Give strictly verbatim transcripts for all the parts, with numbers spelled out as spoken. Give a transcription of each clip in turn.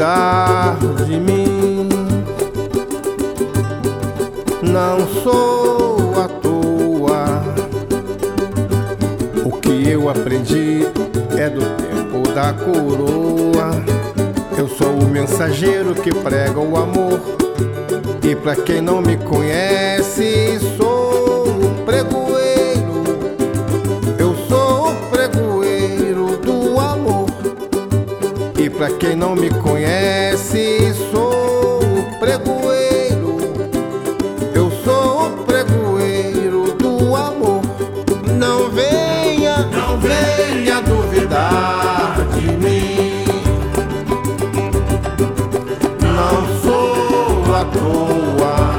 duvidar de mim. Não sou à toa. O que eu aprendi é do tempo da coroa. Eu sou o mensageiro que prega o amor. E pra quem não me conhece, sou o pregoeiro. Eu sou o pregoeiro do amor. E pra quem não me conhece, sou o pregoeiro. Eu sou o pregoeiro do amor. Não venha, não venha duvidar de mim. Não sou à toa.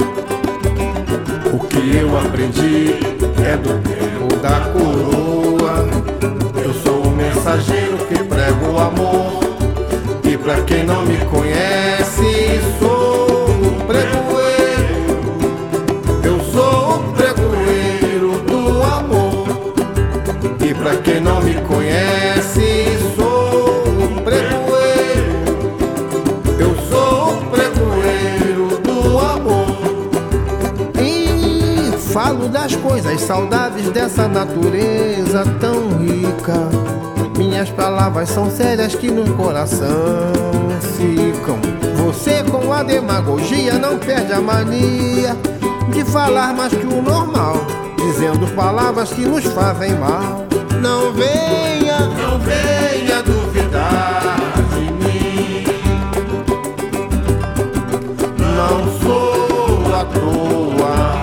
O que eu aprendi é do tempo da coroa. Eu sou o mensageiro que prega o amor. E pra quem não me conhece, sou o pregoeiro. Eu sou o pregoeiro do amor. E pra quem não me conhece, sou o pregoeiro. Eu sou o pregoeiro do amor. E falo das coisas saudáveis dessa natureza tão rica. Minhas palavras são sérias que no coração ficam. Você com a demagogia não perde a mania de falar mais que o normal, dizendo palavras que nos fazem mal. Não venha, não venha duvidar de mim. Não sou à toa.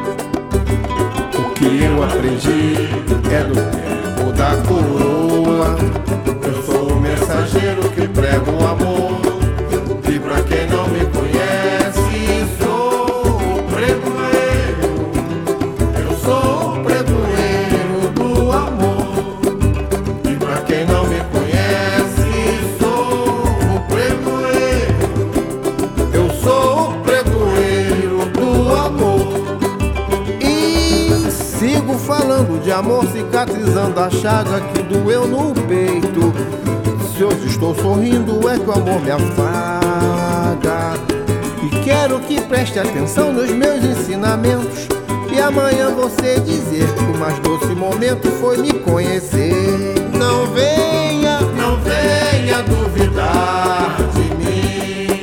O que eu aprendi é do tempo da coroa. Eu sou o mensageiro que prega o amor. E pra quem não me conhece, sou o pregoeiro. Eu sou o pregoeiro do amor. E pra quem não me conhece, sou o pregoeiro. Eu sou o pregoeiro do amor. E sigo falando de amor, cicatrizando a chaga que doeu no peito. Se hoje estou sorrindo é que o amor me afaga. E quero que preste atenção nos meus ensinamentos. E amanhã você dizer que o mais doce momento foi me conhecer. Não venha, não venha duvidar de mim.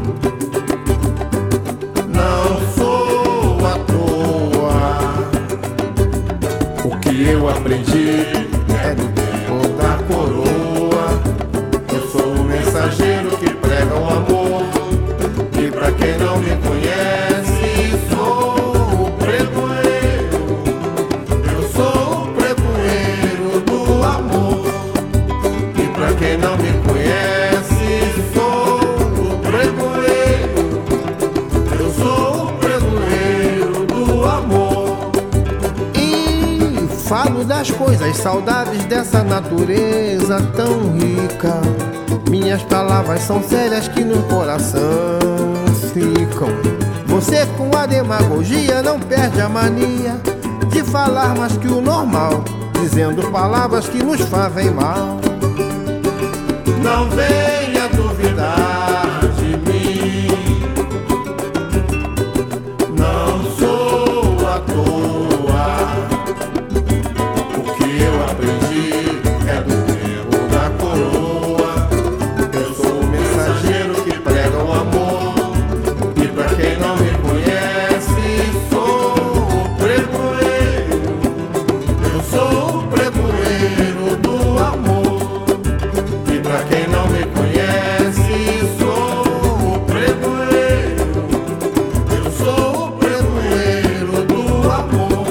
Não sou à toa. O que eu aprendi é do tempo da coroa. Eu sou o mensageiro que prega o amor. E pra quem não me conhece, sou o pregoeiro. Eu sou o pregoeiro do amor. E pra quem não me conhece, sou o pregoeiro. Eu sou o pregoeiro do amor. E falo das coisas saudáveis dessa natureza tão rica. Minhas palavras são sérias que no coração ficam. Você com a demagogia não perde a mania de falar mais que o normal, dizendo palavras que nos fazem mal. Não venha duvidar de mim. Não sou à toa. O que eu aprendi é do tempo da coroa. Eu sou o mensageiro que prega o amor. E pra quem não me conhece, sou o pregoeiro. Eu sou o pregoeiro do amor. E pra quem não me conhece, sou o pregoeiro. Eu sou o pregoeiro do amor.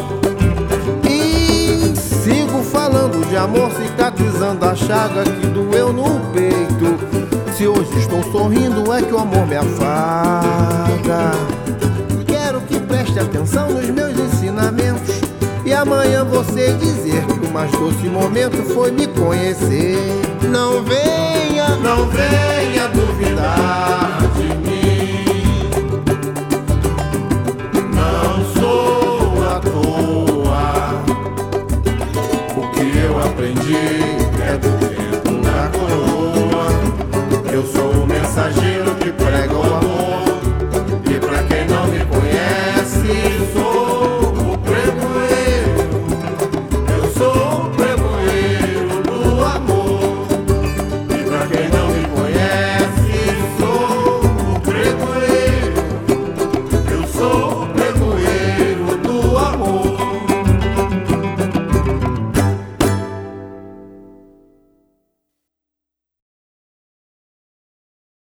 E sigo falando de amor, cicatrizando a chaga que doeu no peito. Se hoje estou sorrindo é que o amor me afaga. Quero que preste atenção nos meus ensinamentos. E amanhã você dizer que o mais doce momento foi me conhecer. Não venha, não venha duvidar